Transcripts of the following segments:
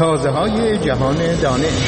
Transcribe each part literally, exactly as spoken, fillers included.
تازه‌های جهان دانش.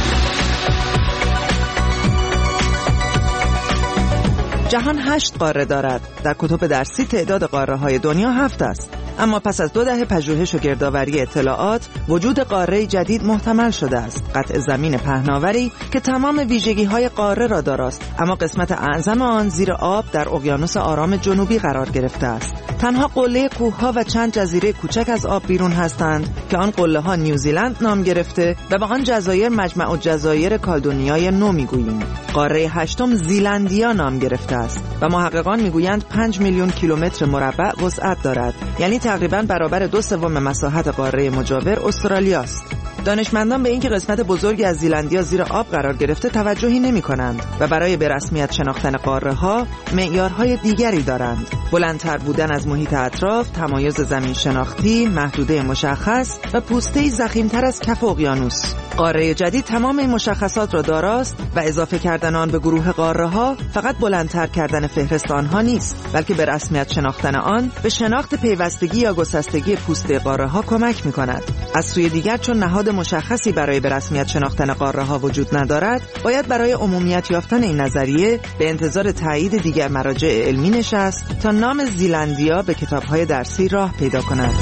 جهان هشت قاره دارد. در کتب درسی تعداد قاره‌های دنیا هفت است. اما پس از دو دهه پژوهش و گردآوری اطلاعات، وجود قاره جدید محتمل شده است. قطع زمین پهناوری که تمام ویژگی‌های قاره را داراست، اما قسمت اعظم آن زیر آب در اقیانوس آرام جنوبی قرار گرفته است. تنها قله کوه‌ها و چند جزیره کوچک از آب بیرون هستند که آن قله‌ها نیوزیلند نام گرفته و به آن جزایر مجمع الجزایر کالدونیای نو می‌گوییم. قاره هشتم زیلندیا نام گرفته است و محققان می‌گویند پنج میلیون کیلومتر مربع وسعت دارد، یعنی تقریباً برابر دو سوم مساحت قاره مجاور استرالیا است. دانشمندان به اینکه قسمت بزرگی از زیلندیا زیر آب قرار گرفته توجهی نمی‌کنند و برای به رسمیت شناختن قاره‌ها معیارهای دیگری دارند: بلندتر بودن از محیط اطراف، تمایز زمین شناختی، محدوده مشخص و پوسته‌ای ضخیم‌تر از کف اقیانوس. قاره جدید تمام این مشخصات را داراست و اضافه کردن آن به گروه قاره‌ها فقط بلندتر کردن فهرست آنها نیست، بلکه به رسمیت شناختن آن به شناخت پیوستگی یا گسستگی پوسته قاره‌ها کمک می‌کند. از سوی دیگر چون نهاد مشخصی برای به رسمیت شناختن قاره‌ها وجود ندارد، باید برای عمومیت یافتن این نظریه به انتظار تایید دیگر مراجع علمی نشست تا نام زیلندیا به کتاب‌های درسی راه پیدا کند.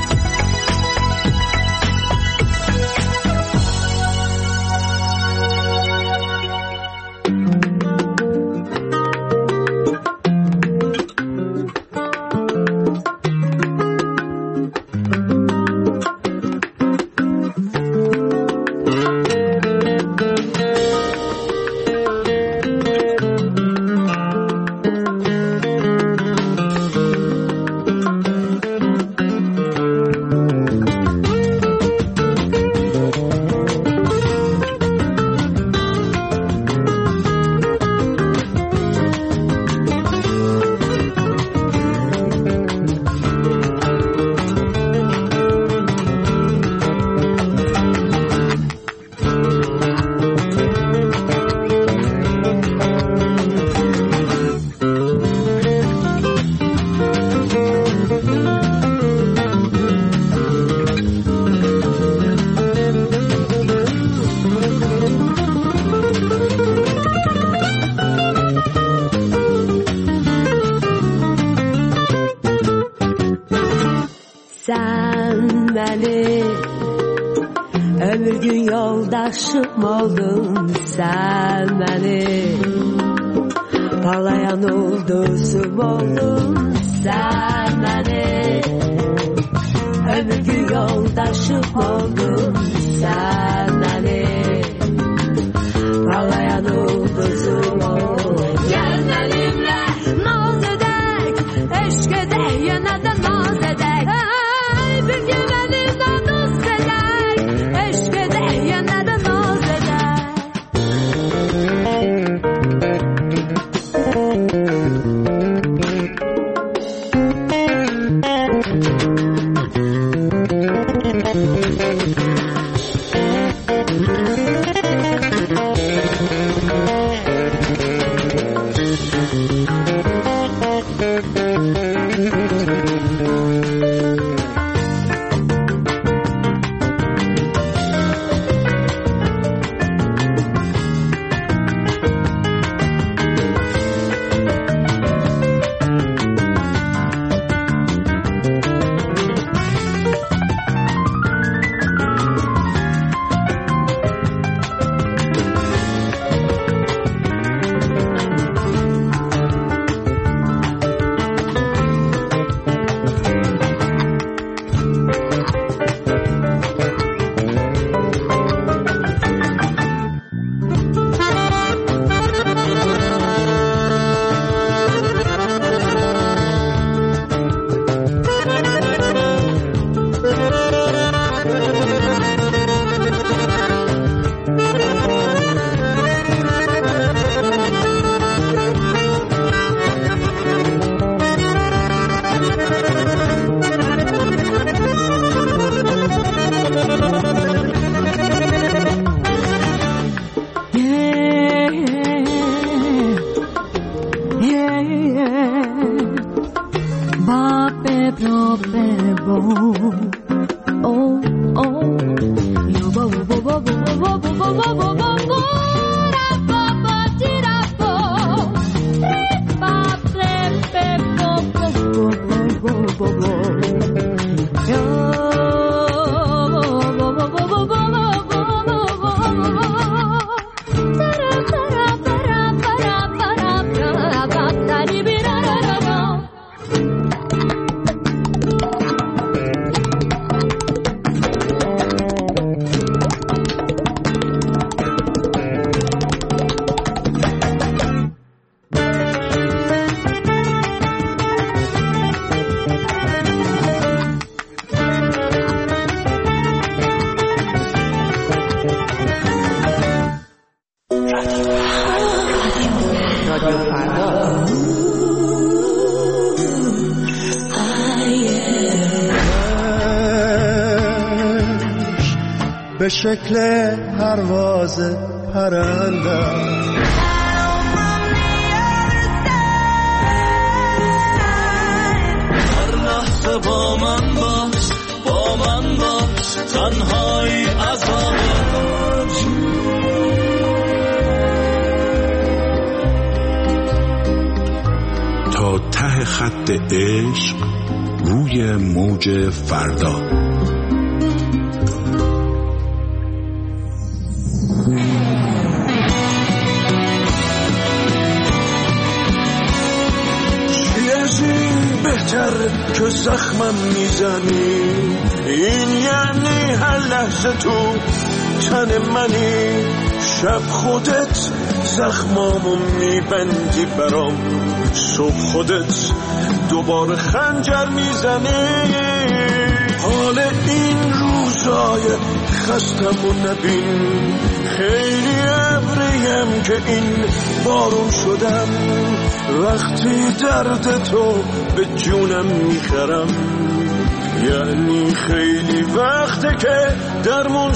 Ömür gün yoldaşım oldun sen benim, parlayan ulduzum oldun sen benim. Ömür gün yoldaşım oldun sen benim, parlayan ulduzum oldun. Gel benimle naz edek, eşk edek, yine de naz edek. Hey, bir gün benimle naz edek, eşk edek, yine de naz edek. به شکل پرواز پرنده هر لحظه با من باش با من باش تنهایی عذابش تا ته خط عشق روی موج فردا. که زخمم میزنی این یعنی هر لحظه تو تن منی شب خودت زخمامو میبندی برام صبح خودت دوباره خنجر میزنی حال این روزای خستمو نبین خیلی ابریم که این بارون شدم وقتی درد تو به جونم میخرم یعنی خیلی وقته که درمون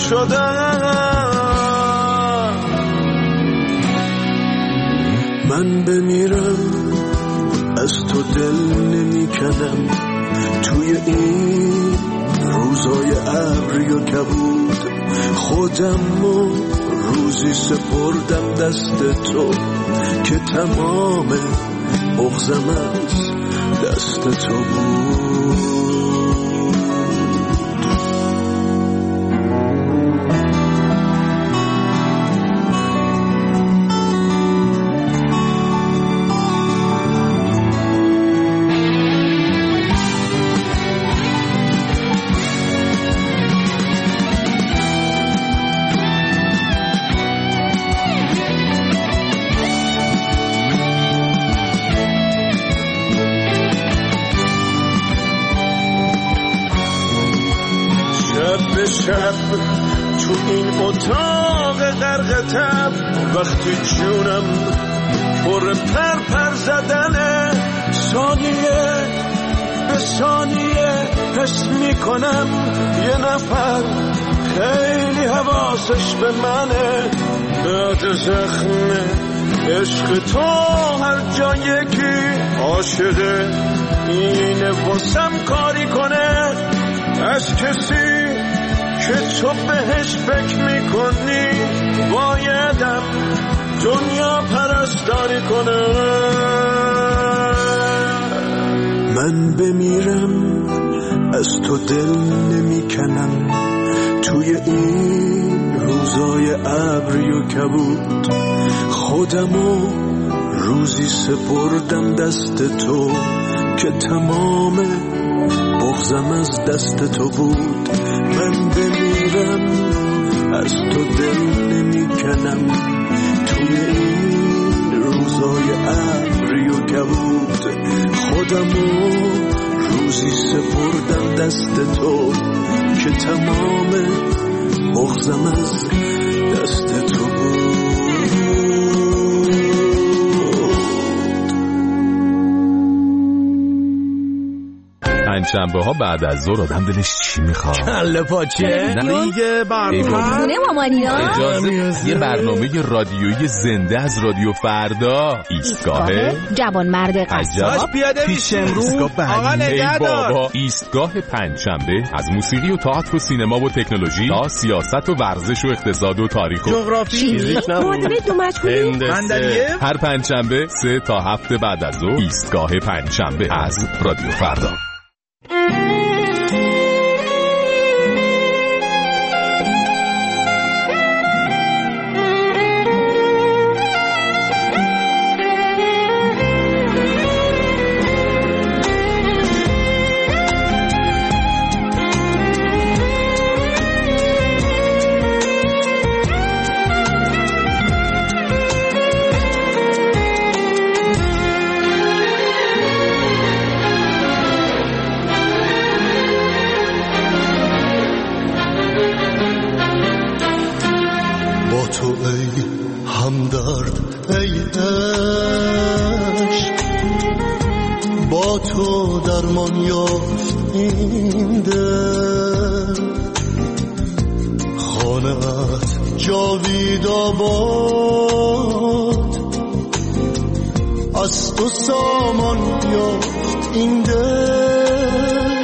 شدم من بمیرم از تو دل نمیکنم توی این روزای ابری و کبود خودم و روزی سپردم دست تو که تمام بغضم از دست تو بود شب تو این اتاق غرق تب وقتی جونم پر پر پر زدنه ثانیه به ثانیه حس میکنم یه نفر خیلی حواسش به منه بعد زخم عشق تو هر جا یکی عاشقه اینه واسم کاری کنه از کسی که تو بهش فکر میکنی بایدم دنیا پرستاری کنه من بمیرم از تو دل نمیکنم توی این روزای ابری و کبود خودمو روزی سپردم دست تو که تمام بغضم از دست تو بود من بمیرم از تو دل نمیکنم توی این روزای ابری و کبود خودمو روزی سپردم دست تو که تمام بغضم از دست تو بود پنجشنبه ها بعد از ظهر آدم دلش چی میخواد؟ کله پاچه؟ نه دیگه برنامه خونه مامانینا. اجازه یه برنامه رادیویی زنده از رادیو فردا. ایستگاه جوانمرد قصاب پیش امروز. آقا نگهدار. ایستگاه پنجشنبه از موسیقی و تئاتر و سینما و تکنولوژی تا سیاست و ورزش و اقتصاد و تاریخ و جغرافی، معادله دو مجهولی، هر پنجشنبه سه تا هفت بعد از ظهر. ایستگاه پنجشنبه از رادیو فردا. با تو درمان یافت این دل، خانه‌ات جاوید آباد، از تو سامان یافت این دل.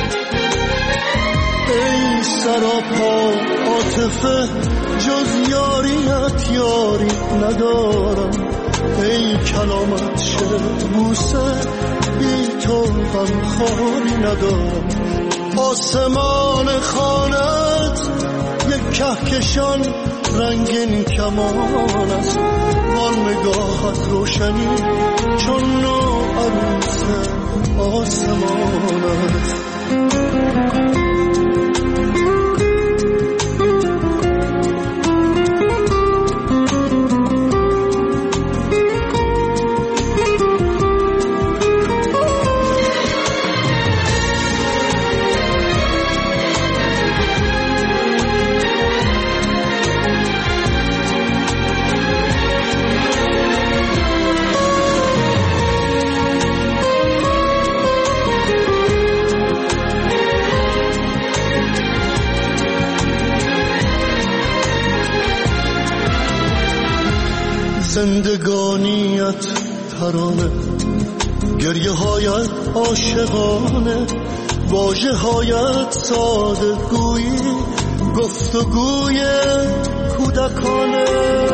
ای سراپا عاطفه جز یاریت یاری ندارم، ای کلامت شعر بوسه بی تو غم خاری ندارم. آسمان خانت یک کهکشان رنگین کمان است، آن نگاهت روشنی چون نو عروس آسمان است. زندگانیت ترانه، گریه هایت عاشقانه، واژه هایت ساده گویی، گفتگوی کودکانه.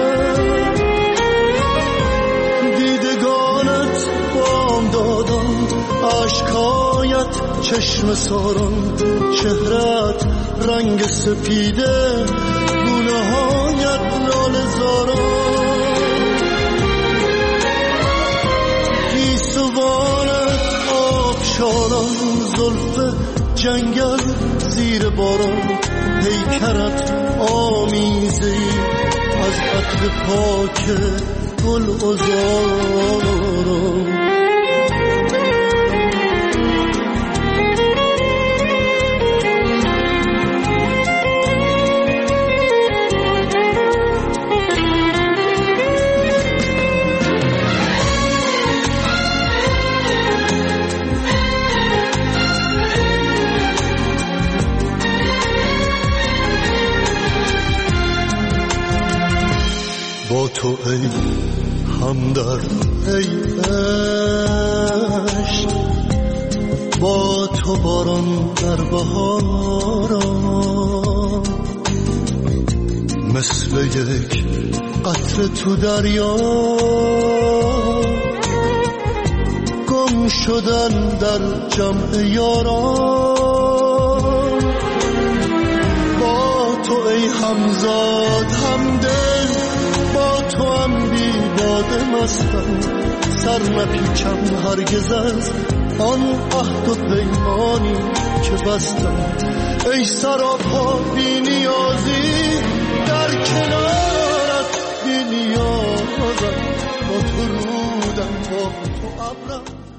دیدگانت بام دادم، عشقایت چشم ساران، چهرت رنگ سپیده، گونه هایت لاله زاران. گیسوانت آبشاران، زلف جنگل زیر باران، پیکرت آمیزه‌ای از عطر پاک گل عذاران. با تو ای همدرد، ای عشق، با تو باران در بهاران، مثل یک قطره تو دریا، گم شدن در جمع یاران. با تو ای همزاد همدل، با تو هم بی باده مستم، سر نپیچم هرگز از آن عهد و پیمانی که بستم. ای سراپا بی نیازی، در کنارت بی نیازم، با تو رودم با تو ابرم.